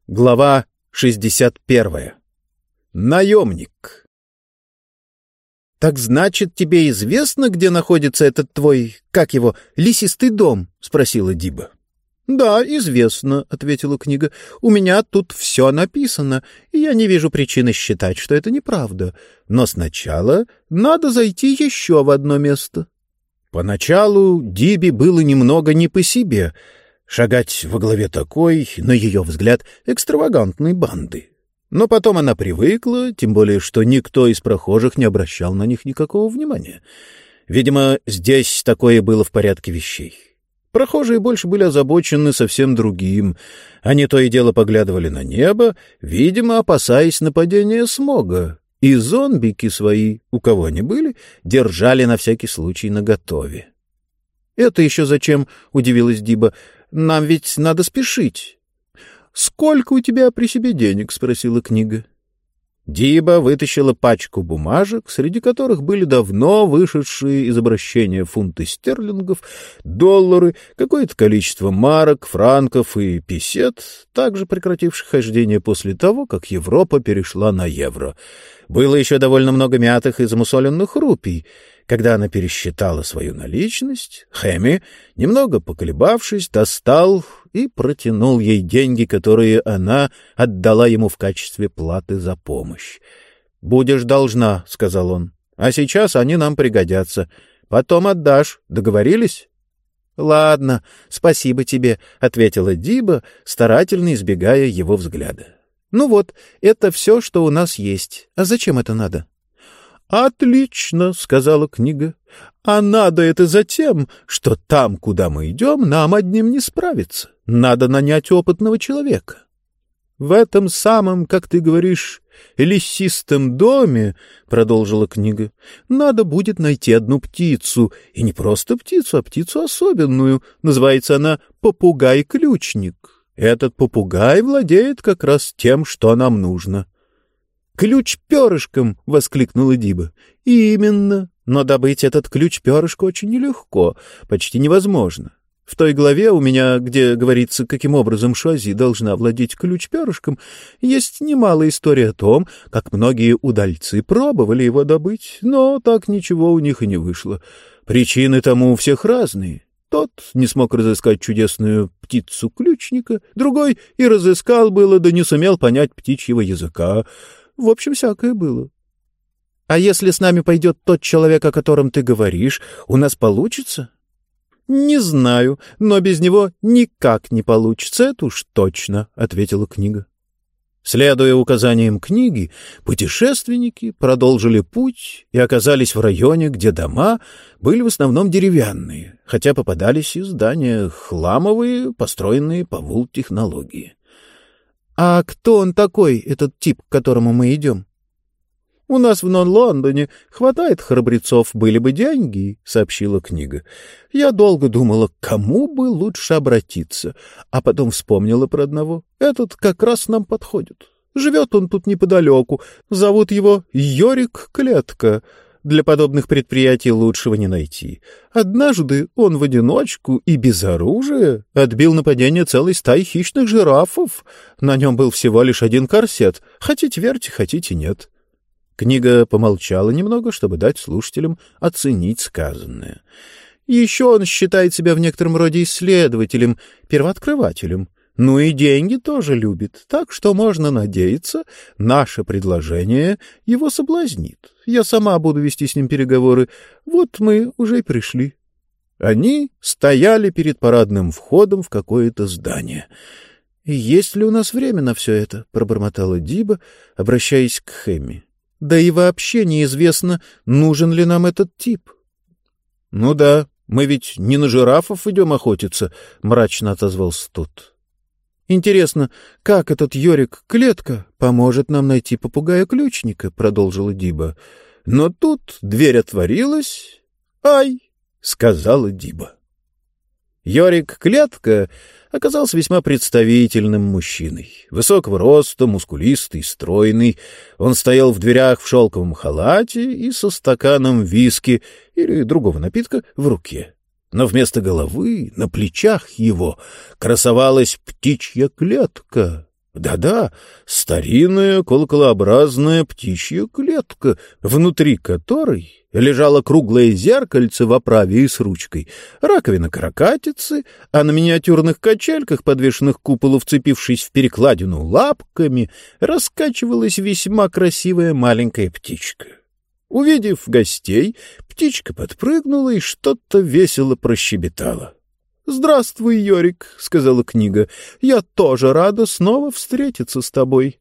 Глава 61. Наемник. «Так значит, тебе известно, где находится этот твой, как его, лесистый дом?» — спросила Диба. «Да, известно», — ответила книга. «У меня тут все написано, и я не вижу причины считать, что это неправда. Но сначала надо зайти еще в одно место». Поначалу Дибе было немного не по себе — шагать во главе такой, на ее взгляд, экстравагантной банды. Но потом она привыкла, тем более, что никто из прохожих не обращал на них никакого внимания. Видимо, здесь такое было в порядке вещей. Прохожие больше были озабочены совсем другим. Они то и дело поглядывали на небо, видимо, опасаясь нападения смога. И зомбики свои, у кого они были, держали на всякий случай наготове. «Это еще зачем?» — удивилась Диба. «Нам ведь надо спешить». «Сколько у тебя при себе денег?» — спросила книга. Диба вытащила пачку бумажек, среди которых были давно вышедшие из обращения фунты стерлингов, доллары, какое-то количество марок, франков и песет, также прекративших хождение после того, как Европа перешла на евро. Было еще довольно много мятых и замусоленных рупий. Когда она пересчитала свою наличность, Хэмми, немного поколебавшись, достал и протянул ей деньги, которые она отдала ему в качестве платы за помощь. «Будешь должна», — сказал он, — «а сейчас они нам пригодятся. Потом отдашь. Договорились?» «Ладно, спасибо тебе», — ответила Диба, старательно избегая его взгляда. «Ну вот, это все, что у нас есть. А зачем это надо?» «Отлично», — сказала книга. «А надо это затем, что там, куда мы идем, нам одним не справиться. Надо нанять опытного человека. В этом самом, как ты говоришь, лесистом доме, — продолжила книга, — надо будет найти одну птицу, и не просто птицу, а птицу особенную. Называется она попугай-ключник. Этот попугай владеет как раз тем, что нам нужно». «Ключ перышком!» — воскликнула Диба. «Именно. Но добыть этот ключ перышко очень нелегко, почти невозможно. В той главе у меня, где говорится, каким образом Шуази должна владеть ключ перышком, есть немало историй о том, как многие удальцы пробовали его добыть, но так ничего у них и не вышло. Причины тому у всех разные. Тот не смог разыскать чудесную птицу-ключника, другой и разыскал было, да не сумел понять птичьего языка. В общем, всякое было. А если с нами пойдет тот человек, о котором ты говоришь, у нас получится? Не знаю, но без него никак не получится, это уж точно, — ответила книга. Следуя указаниям книги, путешественники продолжили путь и оказались в районе, где дома были в основном деревянные, хотя попадались и здания хламовые, построенные по вул-технологии. «А кто он такой, этот тип, к которому мы идем?» «У нас в Нон-Лондоне хватает храбрецов, были бы деньги», — сообщила книга. «Я долго думала, к кому бы лучше обратиться, а потом вспомнила про одного. Этот как раз нам подходит. Живет он тут неподалеку, зовут его Йорик Клетка. Для подобных предприятий лучшего не найти. Однажды он в одиночку и без оружия отбил нападение целой стаи хищных жирафов. На нем был всего лишь один корсет. Хотите верьте, хотите нет». Книга помолчала немного, чтобы дать слушателям оценить сказанное. «Еще он считает себя в некотором роде исследователем, первооткрывателем. Ну и деньги тоже любит, так что можно надеяться, наше предложение его соблазнит. Я сама буду вести с ним переговоры. Вот мы уже и пришли». Они стояли перед парадным входом в какое-то здание. «Есть ли у нас время на все это?» — пробормотала Диба, обращаясь к Хэмми. «Да и вообще неизвестно, нужен ли нам этот тип». «Ну да, мы ведь не на жирафов идем охотиться», — мрачно отозвался тот. «Интересно, как этот Йорик Клетка поможет нам найти попугая-ключника?» — продолжила Диба. Но тут дверь отворилась. «Ай!» — сказала Диба. Йорик Клетка оказался весьма представительным мужчиной. Высокого роста, мускулистый, стройный. Он стоял в дверях в шелковом халате и со стаканом виски или другого напитка в руке. Но вместо головы на плечах его красовалась птичья клетка. Да-да, старинная колоколообразная птичья клетка, внутри которой лежало круглое зеркальце в оправе и с ручкой, раковина каракатицы, а на миниатюрных качельках, подвешенных к куполу, вцепившись в перекладину лапками, раскачивалась весьма красивая маленькая птичка. Увидев гостей, птичка подпрыгнула и что-то весело прощебетала. «Здравствуй, Йорик», — сказала книга, — «я тоже рада снова встретиться с тобой».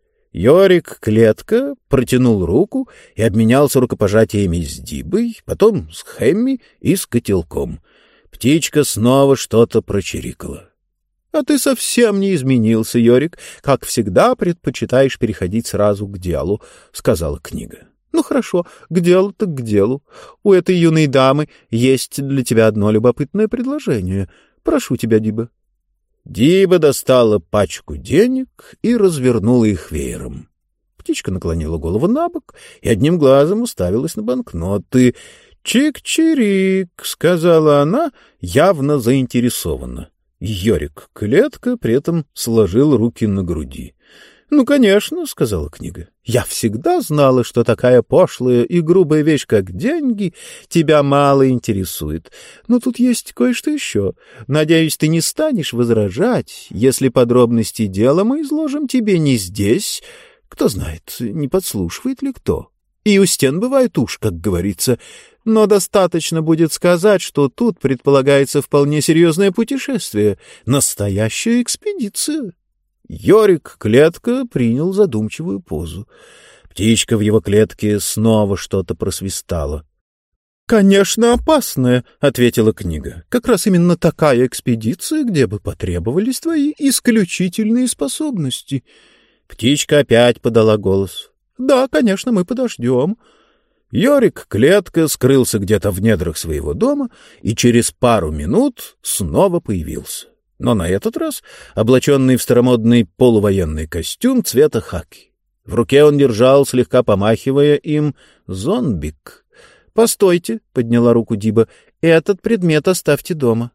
Йорик-клетка протянул руку и обменялся рукопожатиями с Дибой, потом с Хэмми и с котелком. Птичка снова что-то прочирикала. «А ты совсем не изменился, Йорик, как всегда предпочитаешь переходить сразу к делу», — сказала книга. «Ну хорошо, к делу так к делу. У этой юной дамы есть для тебя одно любопытное предложение. Прошу тебя, Диба». Диба достала пачку денег и развернула их веером. Птичка наклонила голову набок и одним глазом уставилась на банкноты. «Чик-чирик», — сказала она, явно заинтересованно. Йорик-клетка при этом сложил руки на груди. «Ну, конечно», — сказала книга. «Я всегда знала, что такая пошлая и грубая вещь, как деньги, тебя мало интересует. Но тут есть кое-что еще. Надеюсь, ты не станешь возражать, если подробности дела мы изложим тебе не здесь. Кто знает, не подслушивает ли кто. И у стен бывает уж, как говорится. Но достаточно будет сказать, что тут предполагается вполне серьезное путешествие, настоящая экспедиция». Йорик-клетка принял задумчивую позу. Птичка в его клетке снова что-то просвистала. «Конечно, опасная», — ответила книга. «Как раз именно такая экспедиция, где бы потребовались твои исключительные способности». Птичка опять подала голос. «Да, конечно, мы подождем». Йорик-клетка скрылся где-то в недрах своего дома и через пару минут снова появился. Но на этот раз облаченный в старомодный полувоенный костюм цвета хаки. В руке он держал, слегка помахивая им, зонбик. «Постойте», — подняла руку Диба, — «этот предмет оставьте дома».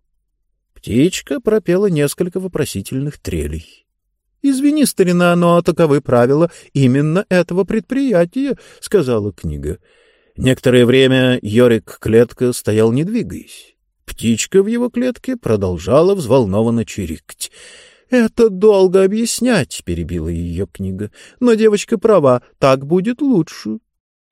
Птичка пропела несколько вопросительных трелей. «Извини, старина, но таковы правила именно этого предприятия», — сказала книга. Некоторое время Йорик-клетка стоял, не двигаясь. Птичка в его клетке продолжала взволнованно чирикать. «Это долго объяснять», — перебила ее книга. «Но девочка права, так будет лучше».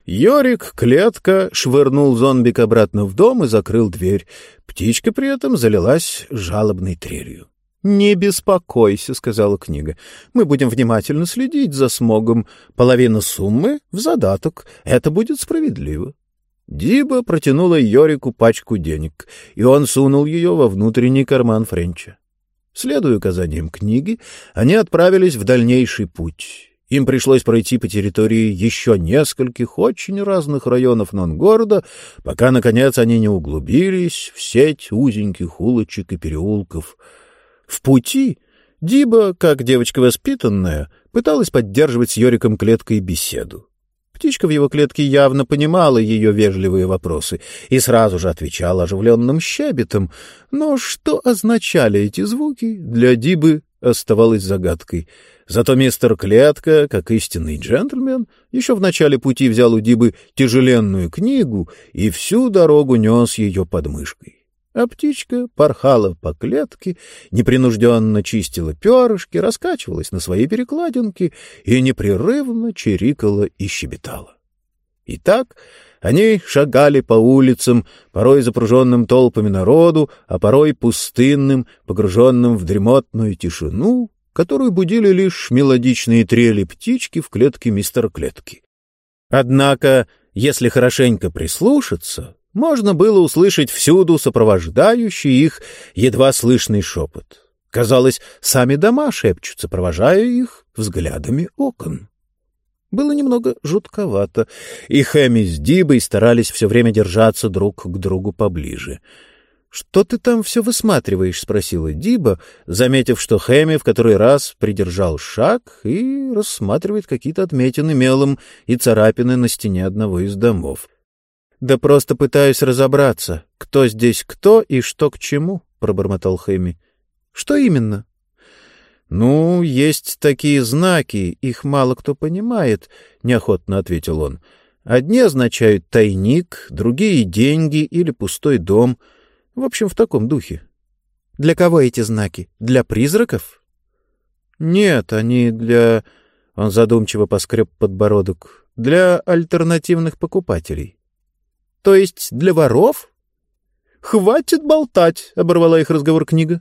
Йорик-клетка швырнул зомбик обратно в дом и закрыл дверь. Птичка при этом залилась жалобной трелью. «Не беспокойся», — сказала книга. «Мы будем внимательно следить за Смогом. Половина суммы в задаток. Это будет справедливо». Диба протянула Йорику пачку денег, и он сунул ее во внутренний карман Френча. Следуя указаниям книги, они отправились в дальнейший путь. Им пришлось пройти по территории еще нескольких очень разных районов Нонгорода, пока, наконец, они не углубились в сеть узеньких улочек и переулков. В пути Диба, как девочка воспитанная, пыталась поддерживать с Йориком клеткой беседу. Птичка в его клетке явно понимала ее вежливые вопросы и сразу же отвечала оживленным щебетом, но что означали эти звуки, для Дибы оставалось загадкой. Зато мистер Клетка, как истинный джентльмен, еще в начале пути взял у Дибы тяжеленную книгу и всю дорогу нес ее под мышкой. А птичка порхала по клетке, непринужденно чистила перышки, раскачивалась на своей перекладинке и непрерывно чирикала и щебетала. Итак, они шагали по улицам, порой запруженным толпами народу, а порой пустынным, погруженным в дремотную тишину, которую будили лишь мелодичные трели птички в клетке мистера Клетки. Однако, если хорошенько прислушаться, можно было услышать всюду сопровождающий их едва слышный шепот. Казалось, сами дома шепчутся, провожая их взглядами окон. Было немного жутковато, и Хэмми с Дибой старались все время держаться друг к другу поближе. «Что ты там все высматриваешь?» — спросила Диба, заметив, что Хэмми в который раз придержал шаг и рассматривает какие-то отметины мелом и царапины на стене одного из домов. «Да просто пытаюсь разобраться, кто здесь кто и что к чему», — пробормотал Хэмми. «Что именно?» «Ну, есть такие знаки, их мало кто понимает», — неохотно ответил он. «Одни означают тайник, другие — деньги или пустой дом. В общем, в таком духе». «Для кого эти знаки? Для призраков?» «Нет, они для...» — он задумчиво поскреб подбородок. «Для альтернативных покупателей». «То есть для воров?» «Хватит болтать», — оборвала их разговор книга.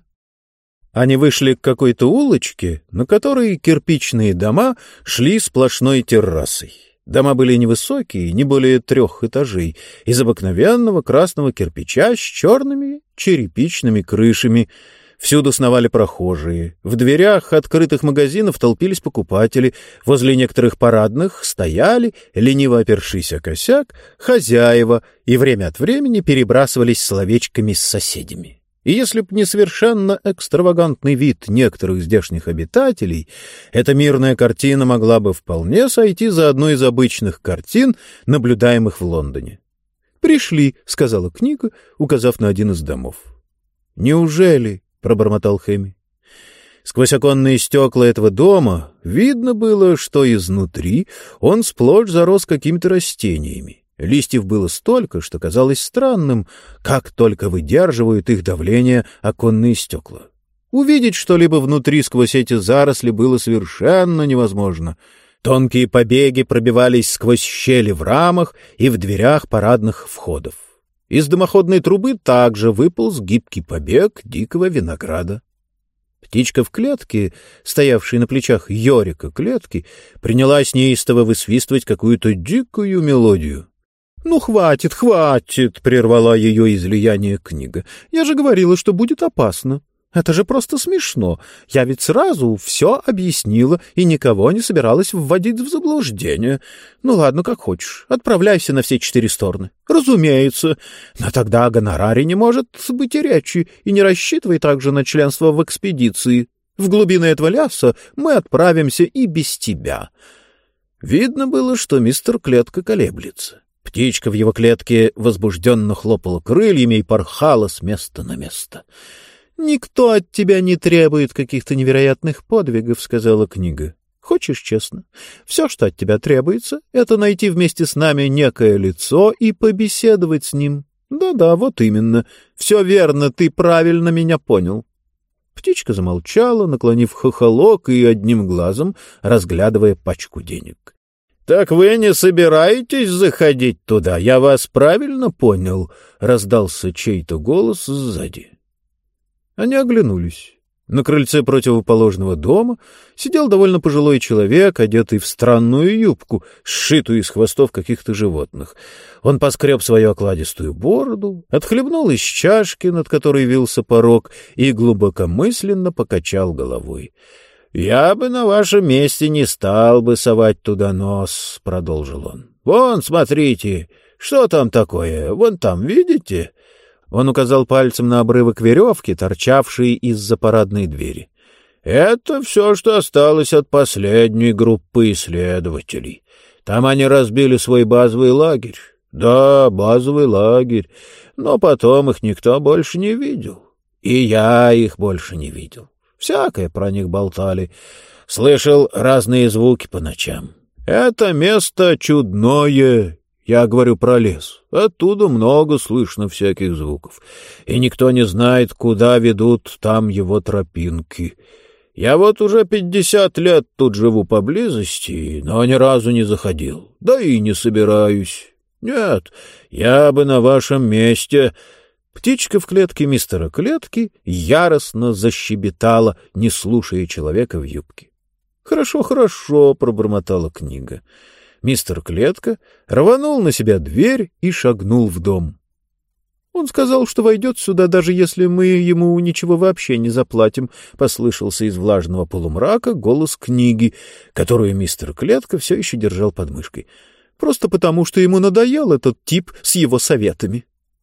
Они вышли к какой-то улочке, на которой кирпичные дома шли сплошной террасой. Дома были невысокие, не более 3 этажей, из обыкновенного красного кирпича с черными черепичными крышами. Всюду сновали прохожие. В дверях открытых магазинов толпились покупатели. Возле некоторых парадных стояли, лениво опершись о косяк, хозяева и время от времени перебрасывались словечками с соседями. И если б не совершенно экстравагантный вид некоторых здешних обитателей, эта мирная картина могла бы вполне сойти за одну из обычных картин, наблюдаемых в Лондоне. «Пришли», — сказала книга, указав на один из домов. «Неужели?» — пробормотал Хэмми. Сквозь оконные стекла этого дома видно было, что изнутри он сплошь зарос какими-то растениями. Листьев было столько, что казалось странным, как только выдерживают их давление оконные стекла. Увидеть что-либо внутри сквозь эти заросли было совершенно невозможно. Тонкие побеги пробивались сквозь щели в рамах и в дверях парадных входов. Из дымоходной трубы также выполз гибкий побег дикого винограда. Птичка в клетке, стоявшей на плечах Йорика клетки, принялась неистово высвистывать какую-то дикую мелодию. «Ну, хватит, хватит!» — прервала ее излияние книга. «Я же говорила, что будет опасно. Это же просто смешно. Я ведь сразу все объяснила и никого не собиралась вводить в заблуждение. Ну, ладно, как хочешь. Отправляйся на все 4 стороны. Разумеется. Но тогда о гонораре не может быть и речи, и не рассчитывай также на членство в экспедиции. В глубины этого леса мы отправимся и без тебя». Видно было, что мистер Клетка колеблется. Птичка в его клетке возбужденно хлопала крыльями и порхала с места на место. «Никто от тебя не требует каких-то невероятных подвигов», — сказала книга. «Хочешь честно? Все, что от тебя требуется, это найти вместе с нами некое лицо и побеседовать с ним. Да-да, вот именно. Все верно, ты правильно меня понял». Птичка замолчала, наклонив хохолок и одним глазом разглядывая пачку денег. «Так вы не собираетесь заходить туда? Я вас правильно понял?» — раздался чей-то голос сзади. Они оглянулись. На крыльце противоположного дома сидел довольно пожилой человек, одетый в странную юбку, сшитую из хвостов каких-то животных. Он поскреб свою окладистую бороду, отхлебнул из чашки, над которой вился порог, и глубокомысленно покачал головой. «Я бы на вашем месте не стал бы совать туда нос», — продолжил он. «Вон, смотрите, что там такое? Вон там, видите?» Он указал пальцем на обрывок веревки, торчавший из-за парадной двери. «Это все, что осталось от последней группы исследователей. Там они разбили свой базовый лагерь. Да, базовый лагерь. Но потом их никто больше не видел. И я их больше не видел. Всякое про них болтали. Слышал разные звуки по ночам. Это место чудное. Я говорю про лес. Оттуда много слышно всяких звуков. И никто не знает, куда ведут там его тропинки. Я вот уже 50 лет тут живу поблизости, но ни разу не заходил. Да и не собираюсь. Нет, я бы на вашем месте... Птичка в клетке мистера Клетки яростно защебетала, не слушая человека в юбке. «Хорошо, хорошо», — пробормотала книга. Мистер Клетка рванул на себя дверь и шагнул в дом. «Он сказал, что войдет сюда, даже если мы ему ничего вообще не заплатим», — послышался из влажного полумрака голос книги, которую мистер Клетка все еще держал под мышкой. «Просто потому, что ему надоел этот тип с его советами».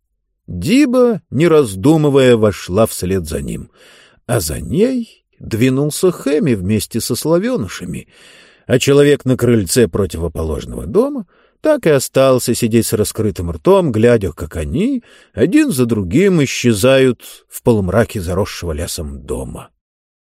Диба, не раздумывая, вошла вслед за ним, а за ней двинулся Хэмми вместе со славенышами, а человек на крыльце противоположного дома так и остался сидеть с раскрытым ртом, глядя, как они один за другим исчезают в полумраке заросшего лесом дома.